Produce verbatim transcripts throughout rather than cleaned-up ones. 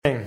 It's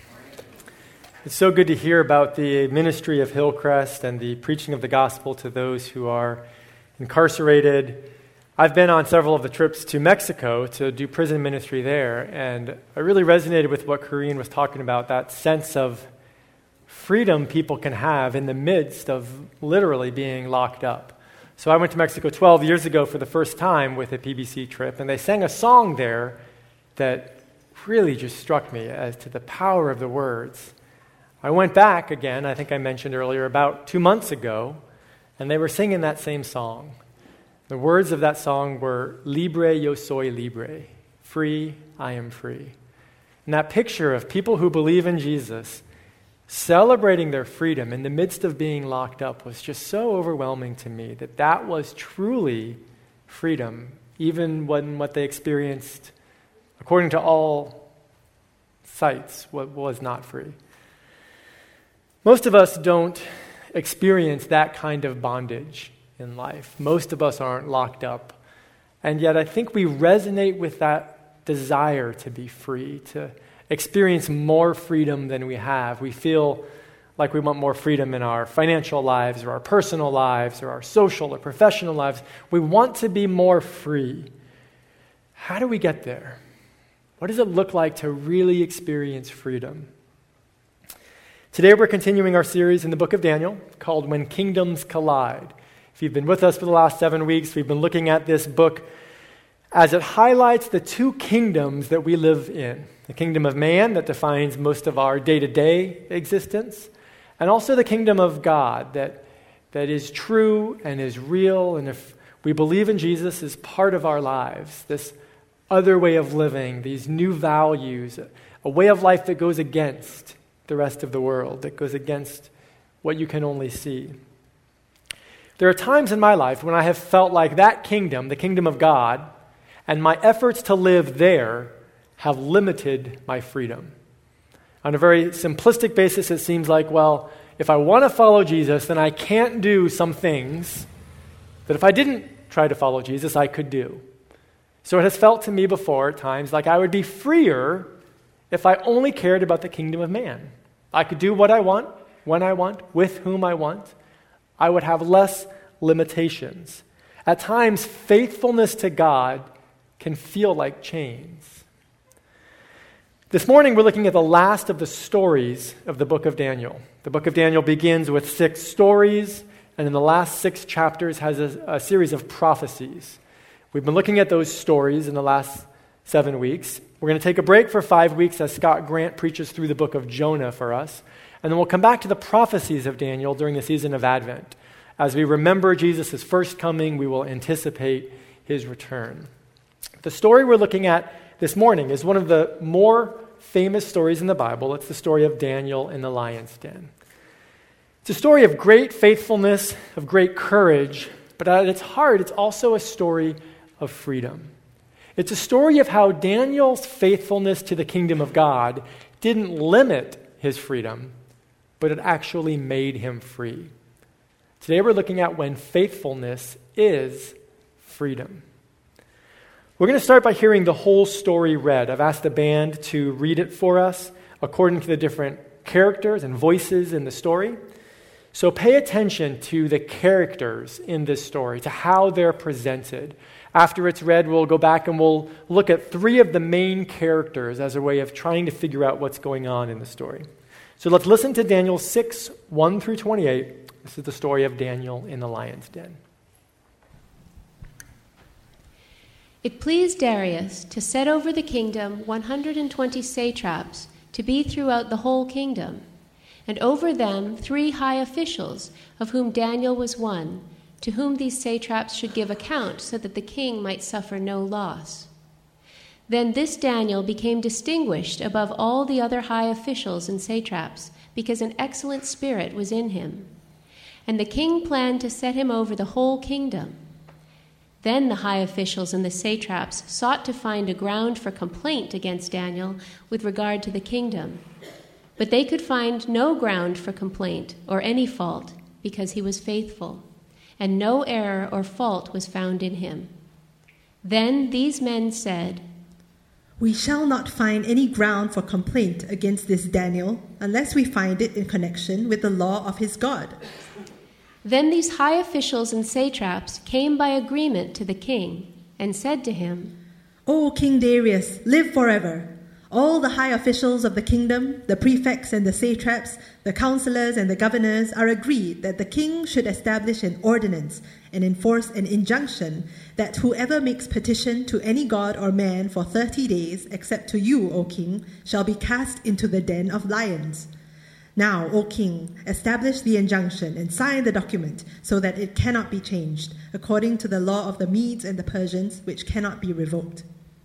so good to hear about the ministry of Hillcrest and the preaching of the gospel to those who are incarcerated. I've been on several of the trips to Mexico to do prison ministry there, and I really resonated with what Corinne was talking about, that sense of freedom people can have in the midst of literally being locked up. So I went to Mexico twelve years ago for the first time with a P B C trip, and they sang a song there that really just struck me as to the power of the words. I went back again, I think I mentioned earlier, about two months ago, and they were singing that same song. The words of that song were, Libre yo soy libre, free, I am free. And that picture of people who believe in Jesus celebrating their freedom in the midst of being locked up was just so overwhelming to me that that was truly freedom, even when what they experienced, according to all sites, what was not free. Most of us don't experience that kind of bondage in life. Most of us aren't locked up. And yet I think we resonate with that desire to be free, to experience more freedom than we have. We feel like we want more freedom in our financial lives or our personal lives or our social or professional lives. We want to be more free. How do we get there? What does it look like to really experience freedom? Today we're continuing our series in the book of Daniel called When Kingdoms Collide. If you've been with us for the last seven weeks, we've been looking at this book as it highlights the two kingdoms that we live in. The kingdom of man that defines most of our day-to-day existence, and also the kingdom of God that, that is true and is real, and if we believe in Jesus is part of our lives, this other way of living, these new values, a way of life that goes against the rest of the world, that goes against what you can only see. There are times in my life when I have felt like that kingdom, the kingdom of God, and my efforts to live there have limited my freedom. On a very simplistic basis, it seems like, well, if I want to follow Jesus, then I can't do some things that if I didn't try to follow Jesus, I could do. So it has felt to me before at times like I would be freer if I only cared about the kingdom of man. I could do what I want, when I want, with whom I want. I would have less limitations. At times, faithfulness to God can feel like chains. This morning, we're looking at the last of the stories of the book of Daniel. The book of Daniel begins with six stories, and in the last six chapters has a, a series of prophecies. We've been looking at those stories in the last seven weeks. We're going to take a break for five weeks as Scott Grant preaches through the book of Jonah for us. And then we'll come back to the prophecies of Daniel during the season of Advent. As we remember Jesus' first coming, we will anticipate his return. The story we're looking at this morning is one of the more famous stories in the Bible. It's the story of Daniel in the lion's den. It's a story of great faithfulness, of great courage, but at its heart, it's also a story of freedom. It's a story of how Daniel's faithfulness to the kingdom of God didn't limit his freedom, but it actually made him free. Today we're looking at when faithfulness is freedom. We're going to start by hearing the whole story read. I've asked the band to read it for us according to the different characters and voices in the story. So pay attention to the characters in this story, to how they're presented. After it's read, we'll go back and we'll look at three of the main characters as a way of trying to figure out what's going on in the story. So let's listen to Daniel six, one through twenty-eight. This is the story of Daniel in the lion's den. It pleased Darius to set over the kingdom one hundred twenty satraps to be throughout the whole kingdom, and over them three high officials, of whom Daniel was one, to whom these satraps should give account so that the king might suffer no loss. Then this Daniel became distinguished above all the other high officials and satraps, because an excellent spirit was in him. And the king planned to set him over the whole kingdom. Then the high officials and the satraps sought to find a ground for complaint against Daniel with regard to the kingdom. But they could find no ground for complaint or any fault, because he was faithful, and no error or fault was found in him. Then these men said, We shall not find any ground for complaint against this Daniel unless we find it in connection with the law of his God. Then these high officials and satraps came by agreement to the king and said to him, O King Darius, live forever. All the high officials of the kingdom, the prefects and the satraps, the counselors and the governors are agreed that the king should establish an ordinance and enforce an injunction that whoever makes petition to any god or man for thirty days, except to you, O king, shall be cast into the den of lions. Now, O king, establish the injunction and sign the document so that it cannot be changed, according to the law of the Medes and the Persians, which cannot be revoked.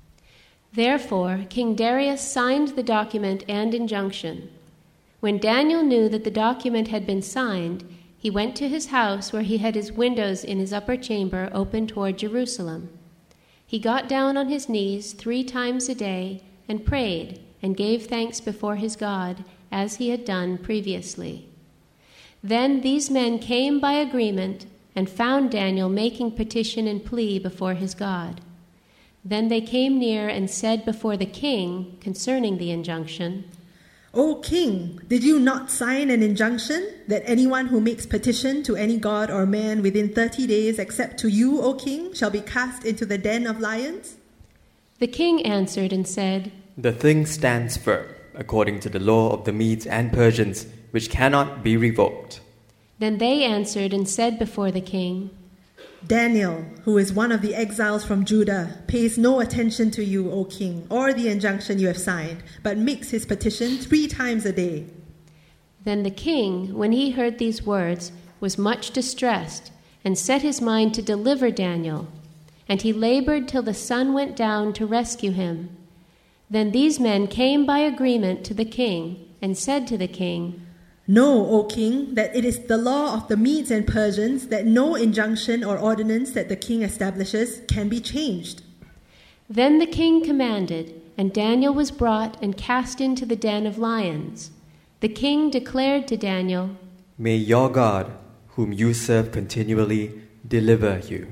Therefore, King Darius signed the document and injunction. When Daniel knew that the document had been signed, he went to his house where he had his windows in his upper chamber open toward Jerusalem. He got down on his knees three times a day and prayed and gave thanks before his God, as he had done previously. Then these men came by agreement and found Daniel making petition and plea before his God. Then they came near and said before the king concerning the injunction, O king, did you not sign an injunction that anyone who makes petition to any god or man within thirty days except to you, O king, shall be cast into the den of lions? The king answered and said, The thing stands firm, according to the law of the Medes and Persians, which cannot be revoked. Then they answered and said before the king, Daniel, who is one of the exiles from Judah, pays no attention to you, O king, or the injunction you have signed, but makes his petition three times a day. Then the king, when he heard these words, was much distressed, and set his mind to deliver Daniel. And he labored till the sun went down to rescue him. Then these men came by agreement to the king, and said to the king, Know, O king, that it is the law of the Medes and Persians that no injunction or ordinance that the king establishes can be changed. Then the king commanded, and Daniel was brought and cast into the den of lions. The king declared to Daniel, May your God, whom you serve continually, deliver you.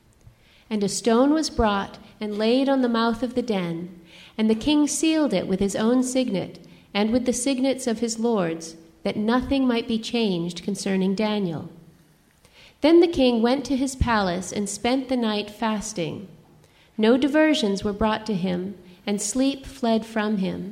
And a stone was brought and laid on the mouth of the den, and the king sealed it with his own signet, and with the signets of his lords, that nothing might be changed concerning Daniel. Then the king went to his palace and spent the night fasting. No diversions were brought to him, and sleep fled from him.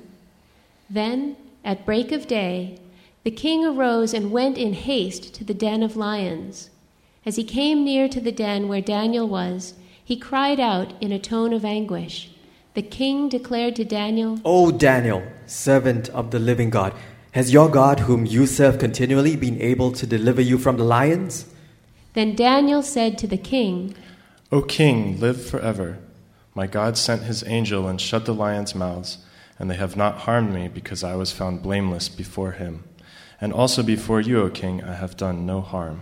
Then, at break of day, the king arose and went in haste to the den of lions. As he came near to the den where Daniel was, he cried out in a tone of anguish. The king declared to Daniel, O Daniel, servant of the living God, has your God, whom you serve continually, been able to deliver you from the lions? Then Daniel said to the king, O king, live forever. My God sent his angel and shut the lions' mouths, and they have not harmed me because I was found blameless before him. And also before you, O king, I have done no harm.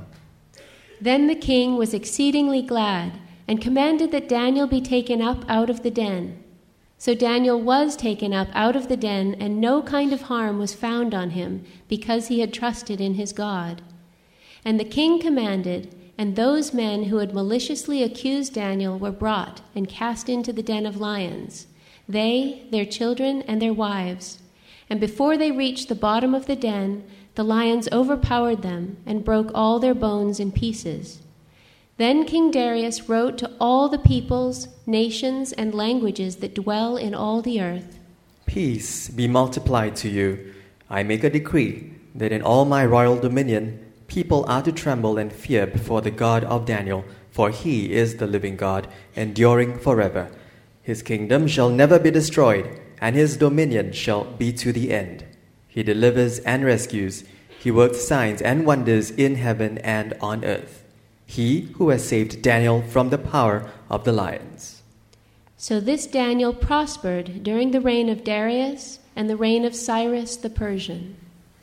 Then the king was exceedingly glad, and commanded that Daniel be taken up out of the den. So Daniel was taken up out of the den, and no kind of harm was found on him, because he had trusted in his God. And the king commanded, and those men who had maliciously accused Daniel were brought and cast into the den of lions, they, their children, and their wives. And before they reached the bottom of the den, the lions overpowered them and broke all their bones in pieces. Then King Darius wrote to all the peoples, nations, and languages that dwell in all the earth, Peace be multiplied to you. I make a decree that in all my royal dominion, people are to tremble and fear before the God of Daniel, for he is the living God, enduring forever. His kingdom shall never be destroyed, and his dominion shall be to the end. He delivers and rescues. He works signs and wonders in heaven and on earth. He who has saved Daniel from the power of the lions. So this Daniel prospered during the reign of Darius and the reign of Cyrus the Persian.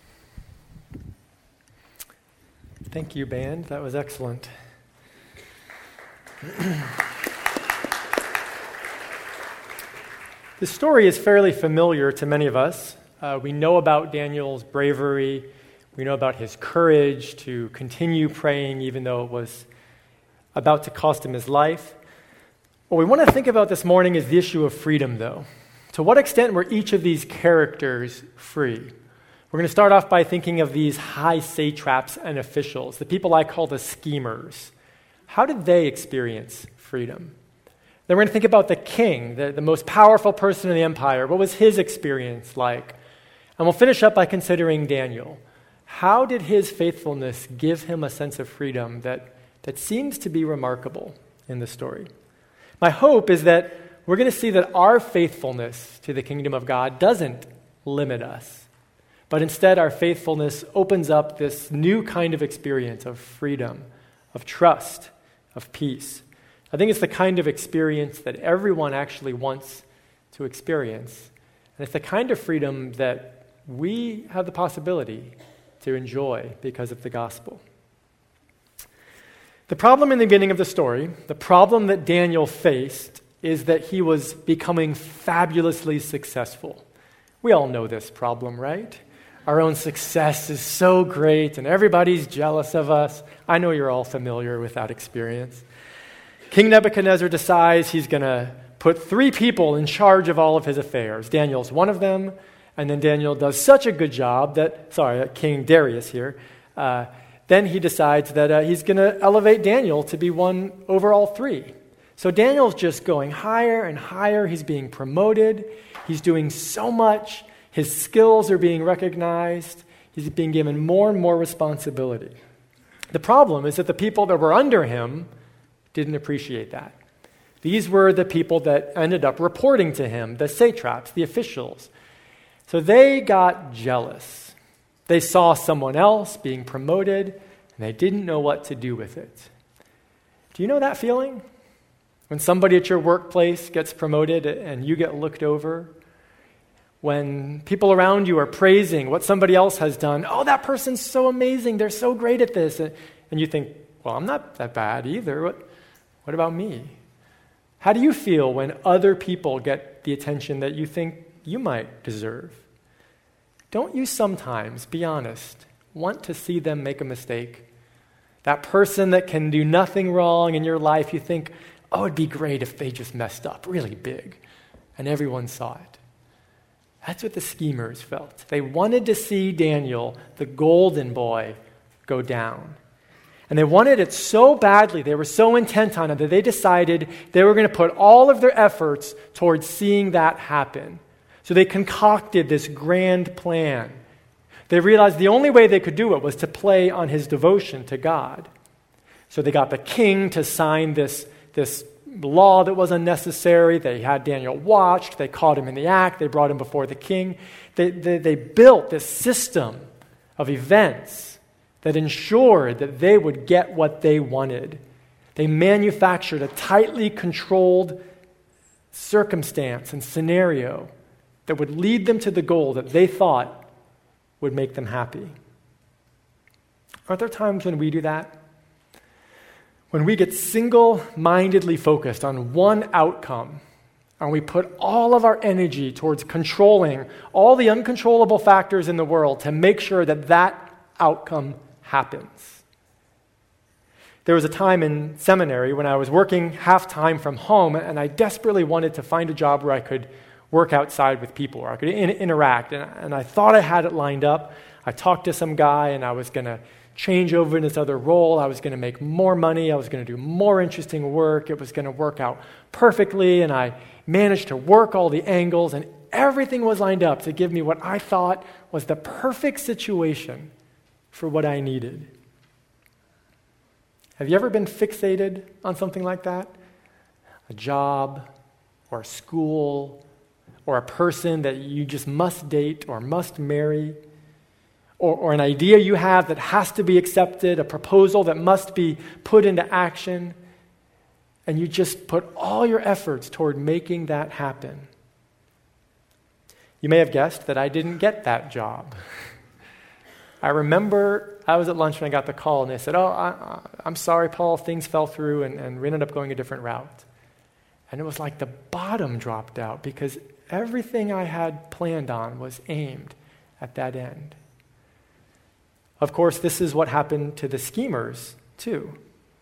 Thank you, band. That was excellent. The story is fairly familiar to many of us. Uh, we know about Daniel's bravery. We know about his courage to continue praying even though it was about to cost him his life. What we want to think about this morning is the issue of freedom, though. To To what extent were each of these characters free? We're going to start off by thinking of these high satraps and officials, the people I call the schemers. How did they experience freedom? Then we're going to think about the king, the, the most powerful person in the empire. What was his experience like? And we'll finish up by considering Daniel. How did his faithfulness give him a sense of freedom that, that seems to be remarkable in the story? My hope is that we're going to see that our faithfulness to the kingdom of God doesn't limit us, but instead our faithfulness opens up this new kind of experience of freedom, of trust, of peace. I think it's the kind of experience that everyone actually wants to experience, and it's the kind of freedom that we have the possibility to enjoy because of the gospel. The problem in the beginning of the story, the problem that Daniel faced, is that he was becoming fabulously successful. We all know this problem, right? Our own success is so great and everybody's jealous of us. I know you're all familiar with that experience. King Nebuchadnezzar decides he's going to put three people in charge of all of his affairs. Daniel's one of them, and then Daniel does such a good job that, sorry, King Darius here, uh, then he decides that uh, he's going to elevate Daniel to be one over all three. So Daniel's just going higher and higher. He's being promoted. He's doing so much. His skills are being recognized. He's being given more and more responsibility. The problem is that the people that were under him didn't appreciate that. These were the people that ended up reporting to him, the satraps, the officials. So they got jealous. They saw someone else being promoted, and they didn't know what to do with it. Do you know that feeling? When somebody at your workplace gets promoted and you get looked over, when people around you are praising what somebody else has done, oh, that person's so amazing, they're so great at this, and you think, well, I'm not that bad either. What, what about me? How do you feel when other people get the attention that you think you might deserve? Don't you sometimes, be honest, want to see them make a mistake? That person that can do nothing wrong in your life, you think, oh, it'd be great if they just messed up really big, and everyone saw it. That's what the schemers felt. They wanted to see Daniel, the golden boy, go down. And they wanted it so badly, they were so intent on it, that they decided they were going to put all of their efforts towards seeing that happen. So they concocted this grand plan. They realized the only way they could do it was to play on his devotion to God. So they got the king to sign this this law that was unnecessary. They had Daniel watched. They caught him in the act. They brought him before the king. They, they, they built this system of events that ensured that they would get what they wanted. They manufactured a tightly controlled circumstance and scenario that would lead them to the goal that they thought would make them happy. Aren't there times when we do that? When we get single-mindedly focused on one outcome, and we put all of our energy towards controlling all the uncontrollable factors in the world to make sure that that outcome happens. There was a time in seminary when I was working half-time from home, and I desperately wanted to find a job where I could work outside with people, where I could in- interact, and, and I thought I had it lined up. I talked to some guy, and I was going to change over in this other role. I was going to make more money. I was going to do more interesting work. It was going to work out perfectly, and I managed to work all the angles, and everything was lined up to give me what I thought was the perfect situation for what I needed. Have you ever been fixated on something like that? A job, or a school, or a person that you just must date or must marry? Or, or an idea you have that has to be accepted, a proposal that must be put into action, and you just put all your efforts toward making that happen. You may have guessed that I didn't get that job. I remember I was at lunch when I got the call, and they said, oh, I, I'm sorry, Paul, things fell through, and, and we ended up going a different route. And it was like the bottom dropped out, because everything I had planned on was aimed at that end. Of course, this is what happened to the schemers, too.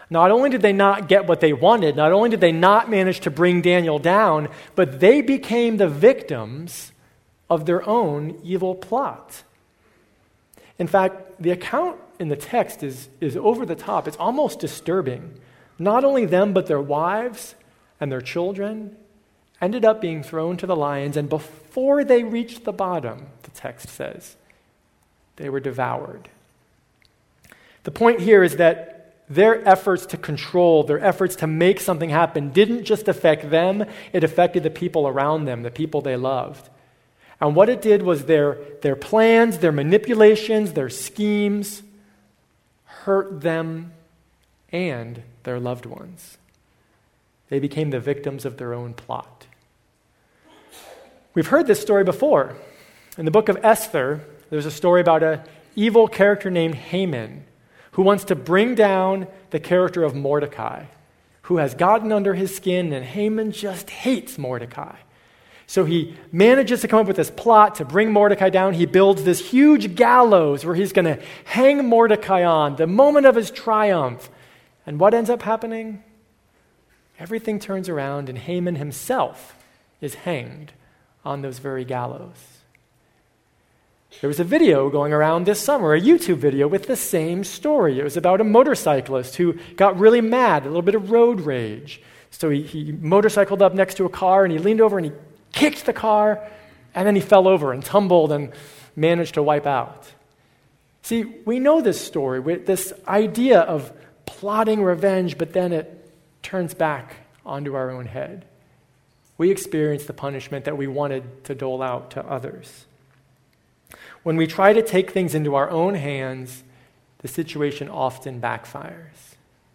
Not only did they not get what they wanted, not only did they not manage to bring Daniel down, but they became the victims of their own evil plot. In fact, the account in the text is, is over the top. It's almost disturbing. Not only them, but their wives and their children ended up being thrown to the lions, and before they reached the bottom, the text says, they were devoured. The point here is that their efforts to control, their efforts to make something happen didn't just affect them, it affected the people around them, the people they loved. And what it did was their, their plans, their manipulations, their schemes hurt them and their loved ones. They became the victims of their own plot. We've heard this story before. In the book of Esther, there's a story about an evil character named Haman who wants to bring down the character of Mordecai, who has gotten under his skin, and Haman just hates Mordecai. So he manages to come up with this plot to bring Mordecai down. He builds this huge gallows where he's going to hang Mordecai on, the moment of his triumph. And what ends up happening? Everything turns around, and Haman himself is hanged on those very gallows. There was a video going around this summer, a YouTube video with the same story. It was about a motorcyclist who got really mad, a little bit of road rage. So he, he motorcycled up next to a car, and he leaned over and he kicked the car, and then he fell over and tumbled and managed to wipe out. See, we know this story, with this idea of plotting revenge, but then it turns back onto our own head. We experience the punishment that we wanted to dole out to others. When we try to take things into our own hands, the situation often backfires.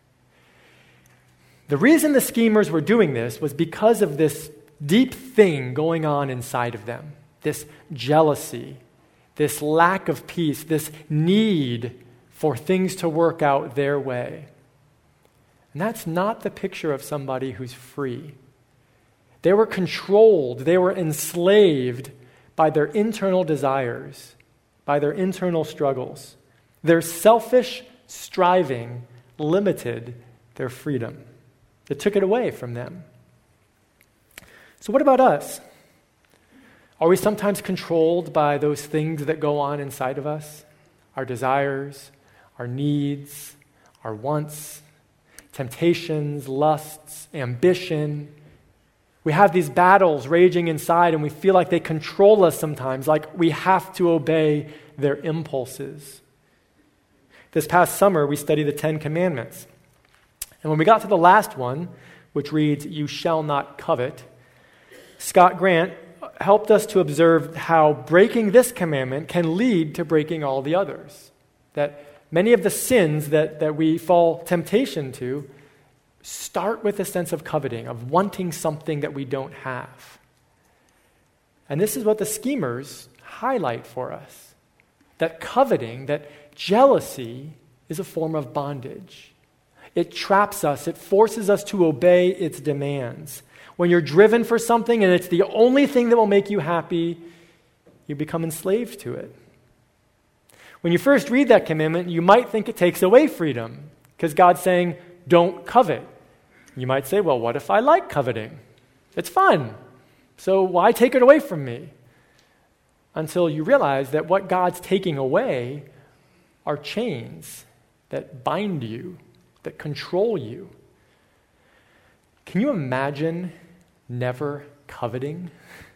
The reason the schemers were doing this was because of this deep thing going on inside of them, this jealousy, this lack of peace, this need for things to work out their way. And that's not the picture of somebody who's free. They were controlled, they were enslaved by their internal desires, by their internal struggles. Their selfish striving limited their freedom. It took it away from them. So what about us? Are we sometimes controlled by those things that go on inside of us? Our desires, our needs, our wants, temptations, lusts, ambition. We have these battles raging inside, and we feel like they control us sometimes, like we have to obey their impulses. This past summer, we studied the Ten Commandments. And when we got to the last one, which reads, "You shall not covet," Scott Grant helped us to observe how breaking this commandment can lead to breaking all the others. That many of the sins that, that we fall temptation to start with a sense of coveting, of wanting something that we don't have. And this is what the schemers highlight for us. That coveting, that jealousy is a form of bondage. It traps us. It forces us to obey its demands. When you're driven for something and it's the only thing that will make you happy, you become enslaved to it. When you first read that commandment, you might think it takes away freedom because God's saying, don't covet. You might say, well, what if I like coveting? It's fun. So why take it away from me? Until you realize that what God's taking away are chains that bind you, that control you. Can you imagine never coveting?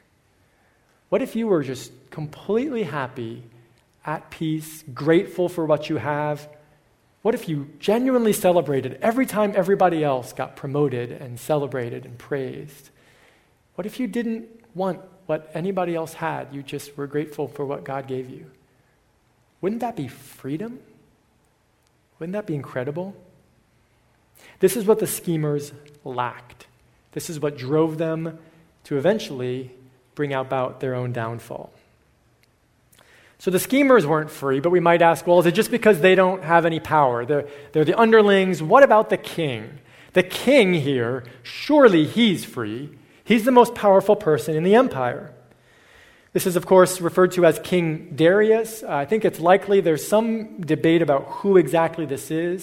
What if you were just completely happy, at peace, grateful for what you have? What if you genuinely celebrated every time everybody else got promoted and celebrated and praised? What if you didn't want what anybody else had? You just were grateful for what God gave you. Wouldn't that be freedom? Wouldn't that be incredible? This is what the schemers lacked. This is what drove them to eventually bring about their own downfall. So the schemers weren't free, but we might ask, well, is it just because they don't have any power? They're, they're the underlings. What about the king? The king here, surely he's free. He's the most powerful person in the empire. This is, of course, referred to as King Darius. Uh, I think it's likely there's some debate about who exactly this is.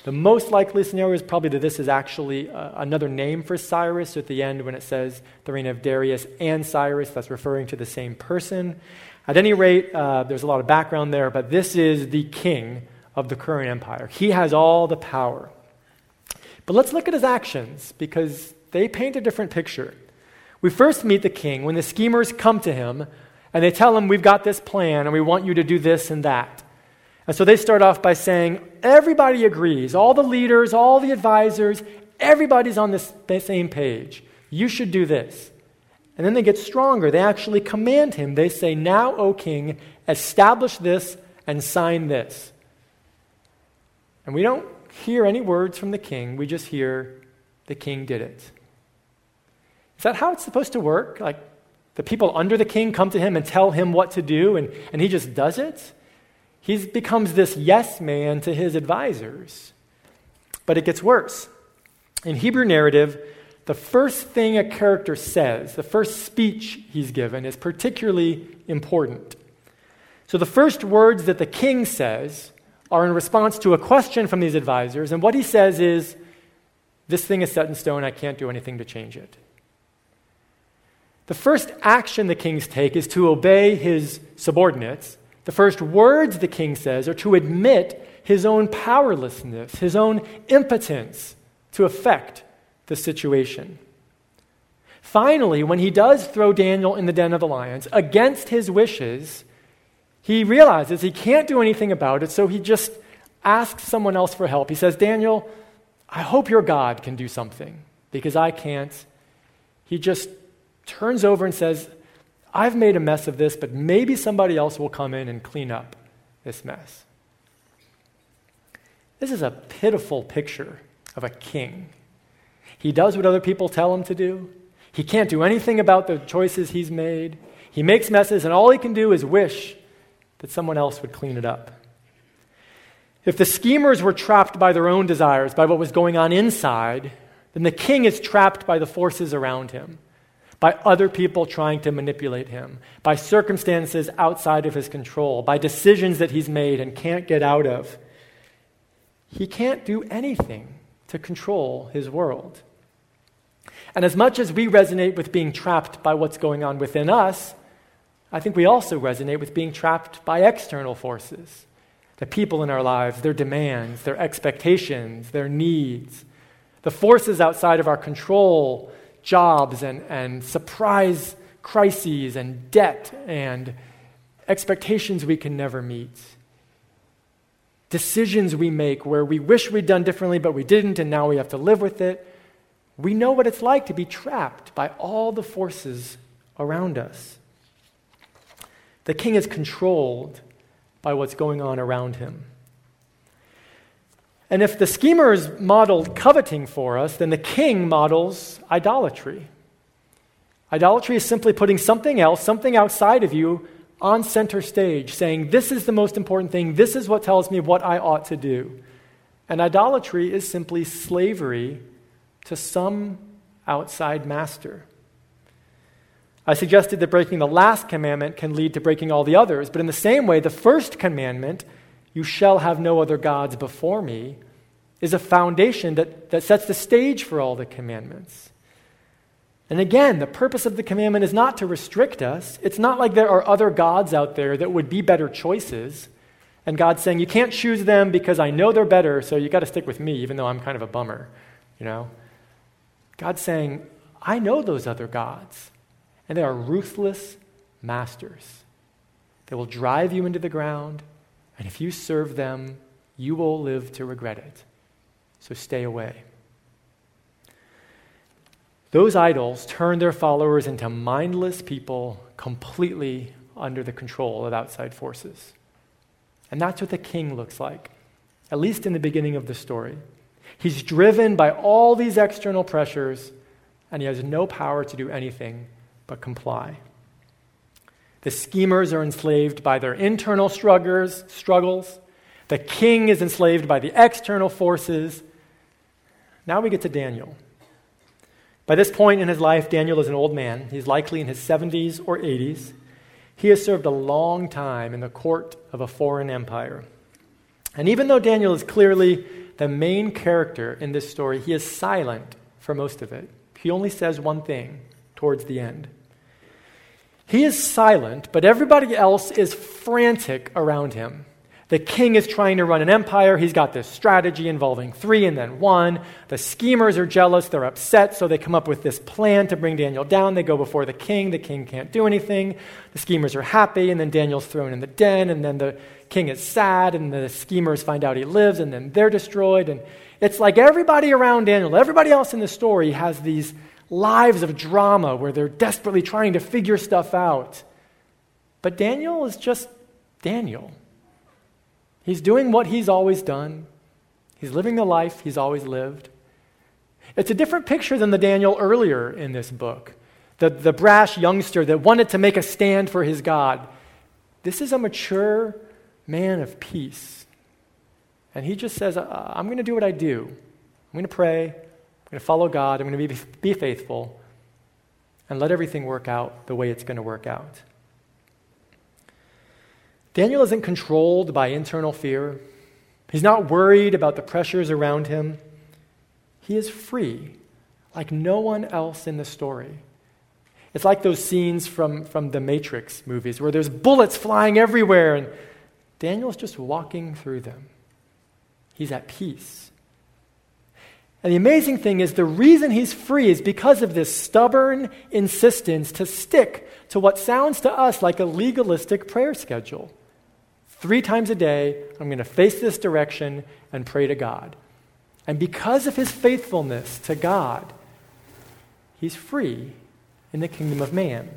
The most likely scenario is probably that this is actually uh, another name for Cyrus. At the end, when it says the reign of Darius and Cyrus, that's referring to the same person. At any rate, uh, there's a lot of background there, but this is the king of the current empire. He has all the power. But let's look at his actions, because they paint a different picture. We first meet the king when the schemers come to him, and they tell him, we've got this plan, and we want you to do this and that. And so they start off by saying, everybody agrees, all the leaders, all the advisors, everybody's on the same page. You should do this. And then they get stronger. They actually command him. They say, now, O king, establish this and sign this. And we don't hear any words from the king. We just hear the king did it. Is that how it's supposed to work? Like the people under the king come to him and tell him what to do, and, and he just does it? He becomes this yes man to his advisors. But it gets worse. In Hebrew narrative, the first thing a character says, the first speech he's given, is particularly important. So the first words that the king says are in response to a question from these advisors, and what he says is, this thing is set in stone, I can't do anything to change it. The first action the kings take is to obey his subordinates. The first words the king says are to admit his own powerlessness, his own impotence to affect the situation. Finally, when he does throw Daniel in the den of the lions, against his wishes, he realizes he can't do anything about it, so he just asks someone else for help. He says, Daniel, I hope your God can do something, because I can't. He just turns over and says, I've made a mess of this, but maybe somebody else will come in and clean up this mess. This is a pitiful picture of a king. He does what other people tell him to do. He can't do anything about the choices he's made. He makes messes, and all he can do is wish that someone else would clean it up. If the schemers were trapped by their own desires, by what was going on inside, then the king is trapped by the forces around him, by other people trying to manipulate him, by circumstances outside of his control, by decisions that he's made and can't get out of. He can't do anything to control his world. And as much as we resonate with being trapped by what's going on within us, I think we also resonate with being trapped by external forces, the people in our lives, their demands, their expectations, their needs, the forces outside of our control, jobs and, and surprise crises and debt and expectations we can never meet. Decisions we make where we wish we'd done differently, but we didn't, and now we have to live with it. We know what it's like to be trapped by all the forces around us. The king is controlled by what's going on around him. And if the schemers modeled coveting for us, then the king models idolatry. Idolatry is simply putting something else, something outside of you, on center stage, saying, this is the most important thing, this is what tells me what I ought to do. And idolatry is simply slavery to some outside master. I suggested that breaking the last commandment can lead to breaking all the others, but in the same way, the first commandment, you shall have no other gods before me, is a foundation that, that sets the stage for all the commandments. And again, the purpose of the commandment is not to restrict us. It's not like there are other gods out there that would be better choices. And God's saying, you can't choose them because I know they're better, so you got to stick with me, even though I'm kind of a bummer, you know? God's saying, I know those other gods, and they are ruthless masters. They will drive you into the ground, and if you serve them, you will live to regret it. So stay away. Those idols turn their followers into mindless people completely under the control of outside forces. And that's what the king looks like, at least in the beginning of the story. He's driven by all these external pressures, and he has no power to do anything but comply. The schemers are enslaved by their internal struggles, struggles. The king is enslaved by the external forces. Now we get to Daniel. By this point in his life, Daniel is an old man. He's likely in his seventies or eighties. He has served a long time in the court of a foreign empire. And even though Daniel is clearly the main character in this story, he is silent for most of it. He only says one thing towards the end. He is silent, but everybody else is frantic around him. The king is trying to run an empire. He's got this strategy involving three and then one. The schemers are jealous. They're upset, so they come up with this plan to bring Daniel down. They go before the king. The king can't do anything. The schemers are happy, and then Daniel's thrown in the den, and then the king is sad, and the schemers find out he lives, and then they're destroyed. And it's like everybody around Daniel, everybody else in the story has these lives of drama where they're desperately trying to figure stuff out. But Daniel is just Daniel. He's doing what he's always done. He's living the life he's always lived. It's a different picture than the Daniel earlier in this book, the, the brash youngster that wanted to make a stand for his God. This is a mature man of peace. And he just says, I'm going to do what I do. I'm going to pray. I'm going to follow God. I'm going to be, be faithful and let everything work out the way it's going to work out. Daniel isn't controlled by internal fear. He's not worried about the pressures around him. He is free, like no one else in the story. It's like those scenes from, from the Matrix movies where there's bullets flying everywhere and Daniel's just walking through them. He's at peace. And the amazing thing is the reason he's free is because of this stubborn insistence to stick to what sounds to us like a legalistic prayer schedule. Three times a day, I'm going to face this direction and pray to God. And because of his faithfulness to God, he's free in the kingdom of man.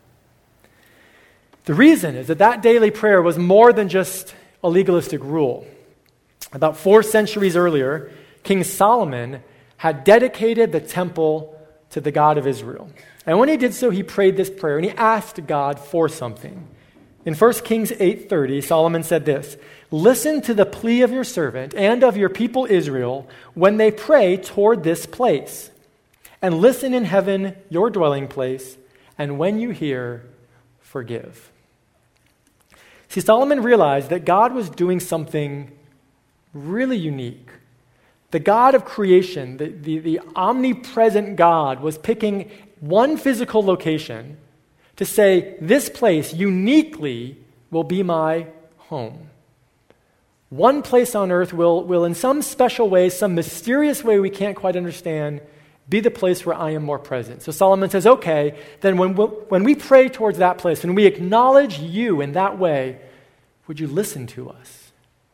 The reason is that that daily prayer was more than just a legalistic rule. About four centuries earlier, King Solomon had dedicated the temple to the God of Israel. And when he did so, he prayed this prayer, and he asked God for something. In First Kings eight thirty, Solomon said this, "Listen to the plea of your servant and of your people Israel when they pray toward this place. And listen in heaven, your dwelling place, and when you hear, forgive." See, Solomon realized that God was doing something really unique. The God of creation, the, the, the omnipresent God, was picking one physical location to say, this place uniquely will be my home. One place on earth will, will in some special way, some mysterious way we can't quite understand, be the place where I am more present. So Solomon says, okay, then when, we, when we pray towards that place, when we acknowledge you in that way, would you listen to us?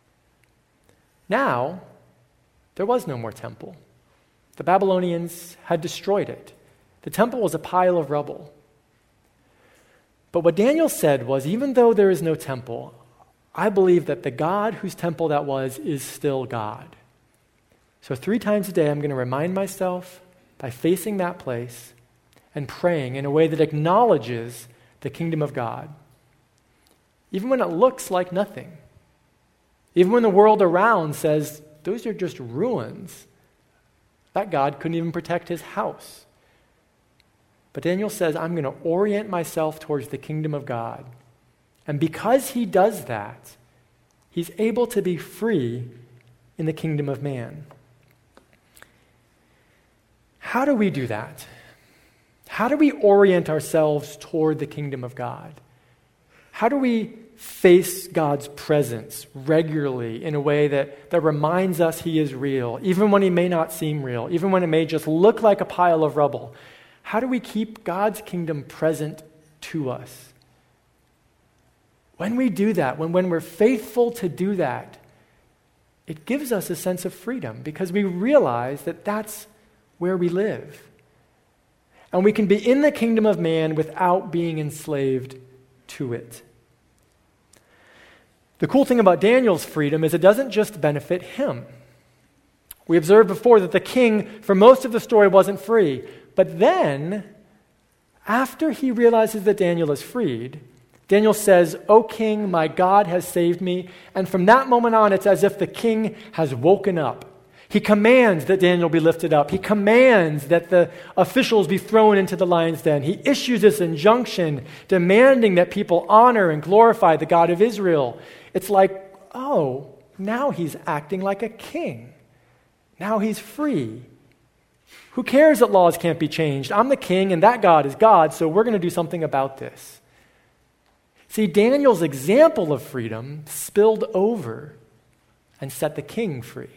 Now, there was no more temple. The Babylonians had destroyed it. The temple was a pile of rubble. But what Daniel said was, even though there is no temple, I believe that the God whose temple that was is still God. So three times a day, I'm going to remind myself by facing that place and praying in a way that acknowledges the kingdom of God. Even when it looks like nothing. Even when the world around says, those are just ruins. That God couldn't even protect his house. But Daniel says, I'm going to orient myself towards the kingdom of God. And because he does that, he's able to be free in the kingdom of man. How do we do that? How do we orient ourselves toward the kingdom of God? How do we face God's presence regularly in a way that, that reminds us he is real, even when he may not seem real, even when it may just look like a pile of rubble? How do we keep God's kingdom present to us? When we do that, when, when we're faithful to do that, it gives us a sense of freedom because we realize that that's where we live. And we can be in the kingdom of man without being enslaved to it. The cool thing about Daniel's freedom is it doesn't just benefit him. We observed before that the king, for most of the story, wasn't free. But then, after he realizes that Daniel is freed, Daniel says, "O king, my God has saved me." And from that moment on, it's as if the king has woken up. He commands that Daniel be lifted up. He commands that the officials be thrown into the lion's den. He issues this injunction demanding that people honor and glorify the God of Israel. It's like, oh, now he's acting like a king. Now he's free. Who cares that laws can't be changed? I'm the king and that God is God, so we're going to do something about this. See, Daniel's example of freedom spilled over and set the king free.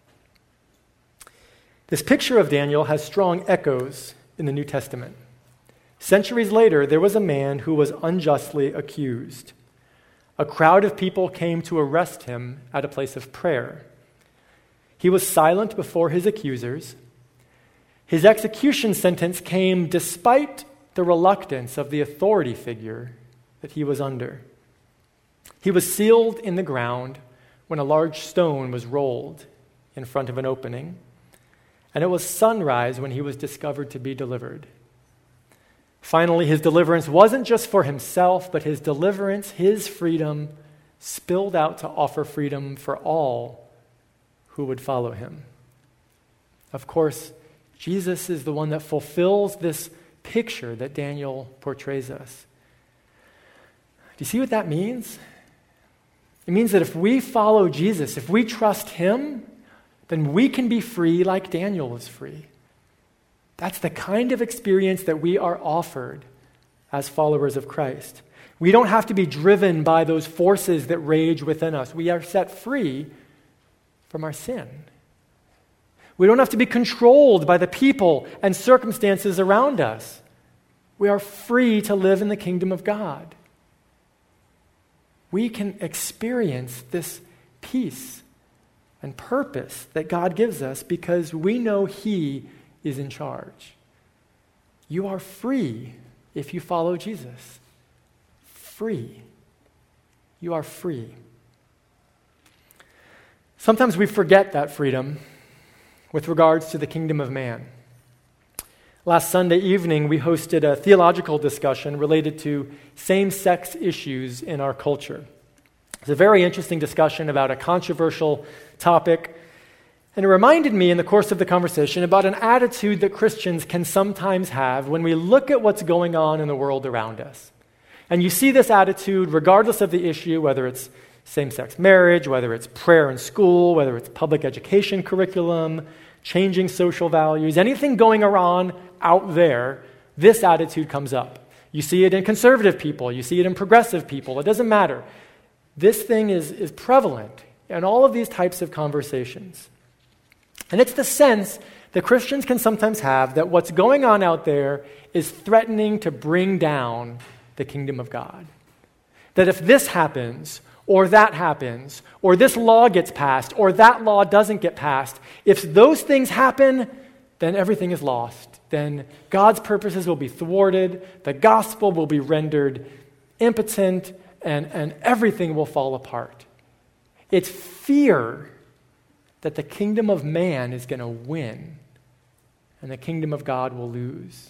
This picture of Daniel has strong echoes in the New Testament. Centuries later, there was a man who was unjustly accused. A crowd of people came to arrest him at a place of prayer. He was silent before his accusers. His execution sentence came despite the reluctance of the authority figure that he was under. He was sealed in the ground when a large stone was rolled in front of an opening, and it was sunrise when he was discovered to be delivered. Finally, his deliverance wasn't just for himself, but his deliverance, his freedom, spilled out to offer freedom for all who would follow him. Of course, Jesus is the one that fulfills this picture that Daniel portrays us. Do you see what that means? It means that if we follow Jesus, if we trust him, then we can be free like Daniel was free. That's the kind of experience that we are offered as followers of Christ. We don't have to be driven by those forces that rage within us. We are set free from our sin. We don't have to be controlled by the people and circumstances around us. We are free to live in the kingdom of God. We can experience this peace and purpose that God gives us because we know he is in charge. You are free if you follow Jesus. Free. You are free. Sometimes we forget that freedom with regards to the kingdom of man. Last Sunday evening, we hosted a theological discussion related to same-sex issues in our culture. It's a very interesting discussion about a controversial topic, and it reminded me in the course of the conversation about an attitude that Christians can sometimes have when we look at what's going on in the world around us. And you see this attitude regardless of the issue, whether it's same-sex marriage, whether it's prayer in school, whether it's public education curriculum, changing social values, anything going on out there, this attitude comes up. You see it in conservative people, you see it in progressive people, it doesn't matter. This thing is, is prevalent in all of these types of conversations. And it's the sense that Christians can sometimes have that what's going on out there is threatening to bring down the kingdom of God. That if this happens, or that happens, or this law gets passed, or that law doesn't get passed, if those things happen, then everything is lost. Then God's purposes will be thwarted, the gospel will be rendered impotent, and, and everything will fall apart. It's fear that the kingdom of man is going to win, and the kingdom of God will lose.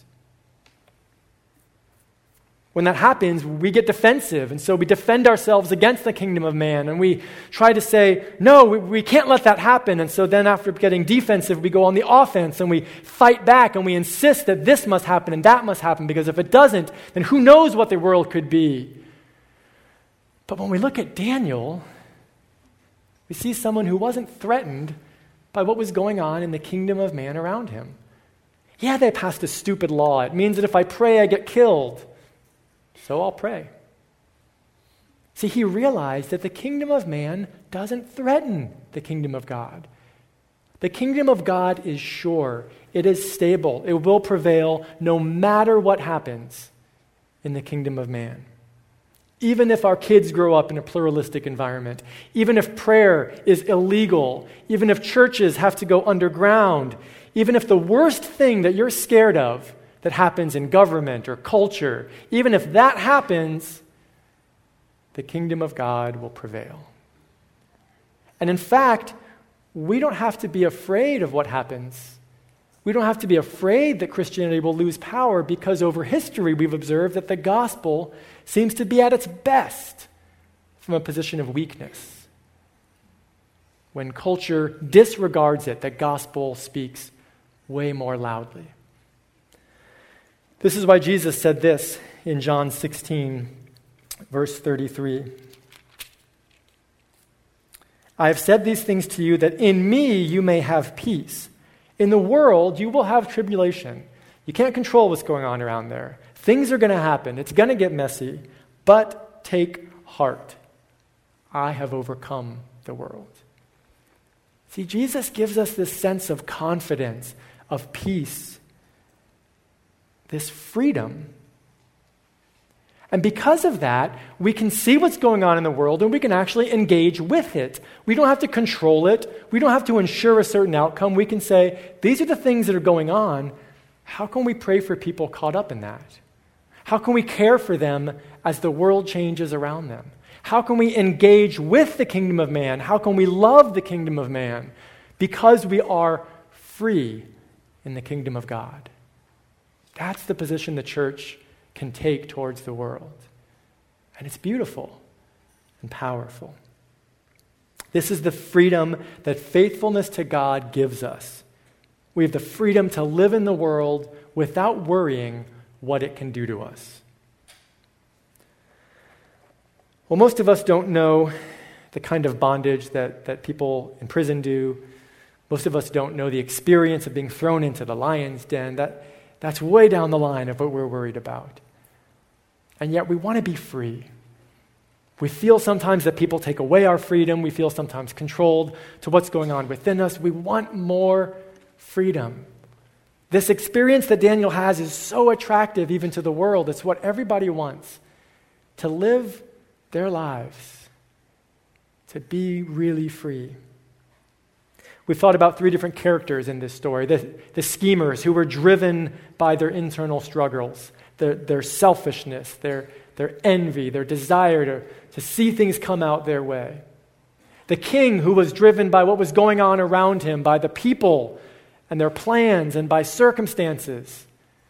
When that happens, we get defensive, and so we defend ourselves against the kingdom of man, and we try to say, no, we, we can't let that happen, and so then after getting defensive, we go on the offense, and we fight back, and we insist that this must happen and that must happen, because if it doesn't, then who knows what the world could be. But when we look at Daniel, we see someone who wasn't threatened by what was going on in the kingdom of man around him. Yeah, they passed a stupid law. It means that if I pray, I get killed. So I'll pray. See, he realized that the kingdom of man doesn't threaten the kingdom of God. The kingdom of God is sure. It is stable. It will prevail no matter what happens in the kingdom of man. Even if our kids grow up in a pluralistic environment, even if prayer is illegal, even if churches have to go underground, even if the worst thing that you're scared of that happens in government or culture, even if that happens, the kingdom of God will prevail. And in fact, we don't have to be afraid of what happens. We don't have to be afraid that Christianity will lose power, because over history we've observed that the gospel seems to be at its best from a position of weakness. When culture disregards it, the gospel speaks way more loudly. This is why Jesus said this in John sixteen, verse thirty-three. I have said these things to you that in me you may have peace. In the world you will have tribulation. You can't control what's going on around there. Things are going to happen. It's going to get messy. But take heart. I have overcome the world. See, Jesus gives us this sense of confidence, of peace, this freedom. And because of that, we can see what's going on in the world and we can actually engage with it. We don't have to control it. We don't have to ensure a certain outcome. We can say, these are the things that are going on. How can we pray for people caught up in that? How can we care for them as the world changes around them? How can we engage with the kingdom of man? How can we love the kingdom of man? Because we are free in the kingdom of God. That's the position the church can take towards the world. And it's beautiful and powerful. This is the freedom that faithfulness to God gives us. We have the freedom to live in the world without worrying what it can do to us. Well, most of us don't know the kind of bondage that, that people in prison do. Most of us don't know the experience of being thrown into the lion's den. That, that's way down the line of what we're worried about. And yet we want to be free. We feel sometimes that people take away our freedom. We feel sometimes controlled to what's going on within us. We want more freedom. This experience that Daniel has is so attractive even to the world. It's what everybody wants. To live their lives. To be really free. We've thought about three different characters in this story. The, the schemers who were driven by their internal struggles, their, their selfishness, their, their envy, their desire to, to see things come out their way. The king who was driven by what was going on around him, by the people and their plans and by circumstances.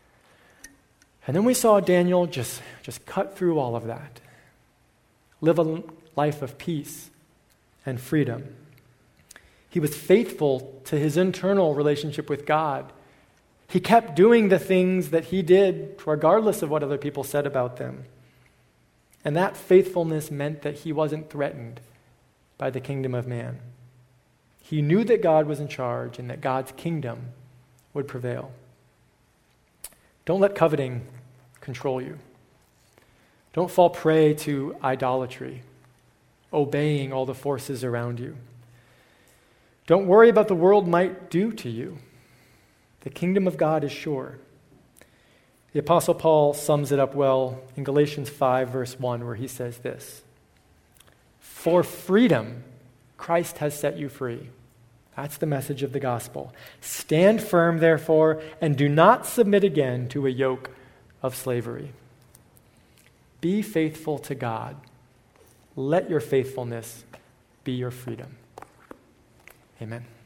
And then we saw Daniel just, just cut through all of that. Live a life of peace and freedom. He was faithful to his internal relationship with God. He kept doing the things that he did regardless of what other people said about them. And that faithfulness meant that he wasn't threatened by the kingdom of man. He knew that God was in charge and that God's kingdom would prevail. Don't let coveting control you. Don't fall prey to idolatry, obeying all the forces around you. Don't worry about the world might do to you. The kingdom of God is sure. The Apostle Paul sums it up well in Galatians five, verse one, where he says this: "For freedom, Christ has set you free." That's the message of the gospel. "Stand firm, therefore, and do not submit again to a yoke of slavery." Be faithful to God. Let your faithfulness be your freedom. Amen.